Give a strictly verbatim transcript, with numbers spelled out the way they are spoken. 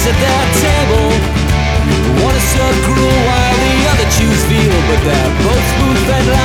seats at their table. One is served cruel while the other chews veal, but they're both spoon-fed